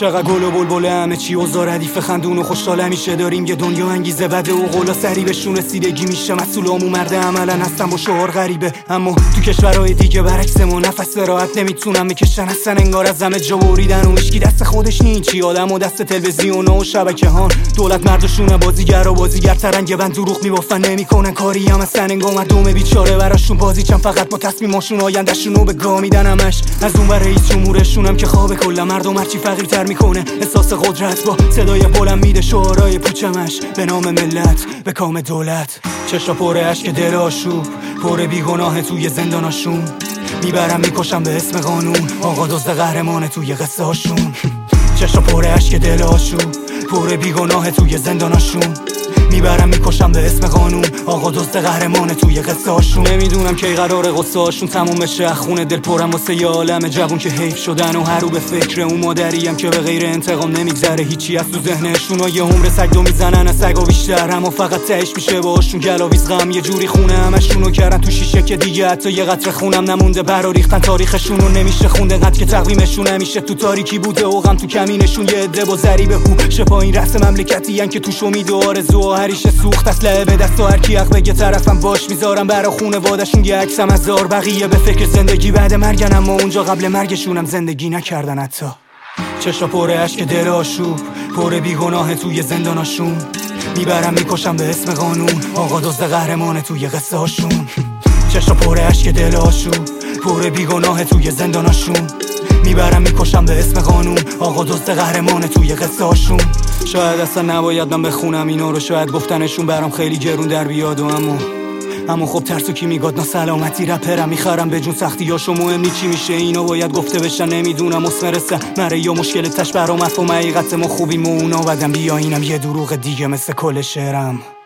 چقدر گل و بلبل همه چی اوضاع ردیف خندون و خوشحال همیشه داریم یه دنیا انگیزه بده و قولا سری بهشون رسیدگی میشه مسئولامو مرد عملا هستن با شعار غریبه، اما تو کشورهای دیگه برعکس ما نفس راحت نمیتونم بکشن هستن انگار از همه جا بریدن و هیچکی دست خودش نی، چی آدم و دست تلویزیونا و شبکه‌ها، دولت مردشونه بازیگر و بازیگرترن یه بند دروغ میبافن نمیکنن کاری هم هستن انگار مردم بیچاره براشون بازیچن فقط با تصمیماشون آیندهشونو به گا میدن همش. از اون ور رئیس جمهورشونم که خواب کل مردم هرچی فقیرتر میکنه احساس قدرت با صدای بلند میده شعارهای پوچمش به نام ملت به کام دولت. چشا پر اشک دل آشوب پر بیگناه توی زنداناشون، میبرم میکشم به اسم قانون آقا دزد قهرمانه توی قصه هاشون. چشا پر اشک دل آشوب پر بیگناه توی زنداناشون، میبرم میکشم به اسم قانون آقا دزد قهرمانه توی قصه هاشون. نمیدونم کی قراره قصه هاشون تموم بشه، خونه دل پرم واسه یه عالم جوون که حیف شدن و هر رو به فکر اون مادریم که به غیر انتقام نمیگذره هیچی از تو ذهنشون و یه عمر سگ دو میزنن از سگا بیشتر، اما فقط تهش میشه باهاشون گلاویز غم یه جوری خونه همشونو کردن تو شیشه که دیگه حتی یه قطره خونم نمونده، برا ریختن تاریخشونو نمیشه خونده قد که تقویمشون همیشه تو تاریکی بوده و غم تو کمینشون یه عده با ضریب هو شپا این رأس مملکتی ان که توش امید و آرزو هریشه سوخت اسلحه به دست و هر کی حق بگه طرفم باش میذارم برا خونواده‌شون یه عکسم از زار، بقیه به فکر زندگی بعد مرگن اما اونجا قبل مرگشونم زندگی نکردن حتی. چشا پر اشک دل آشوب پر بیگناه توی زنداناشون، میبرم میکشم به اسم قانون آقا دزد قهرمانه توی قصه هاشون. چشا پر اشک دل آشوب پر بیگناه توی زنداناشون، میبرم میکشم به اسم قانون آقا دزد قهرمانه توی قصه هاشون. شاید اصلا نباید من بخونم اینا رو، شاید گفتنشون برام خیلی گرون در بیاد و اما خب ترسو کی میگاد ناسلامتی رپرم میخرم به جون سختیاشو مهم نی چی میشه اینا باید گفته بشن نمیدونم مسمرسه مره یا مشکل تش برام مفهوم حقیقت ما خوبیم و اونا بدم بیا اینم یه دروغ دیگه مثل کل شعرم.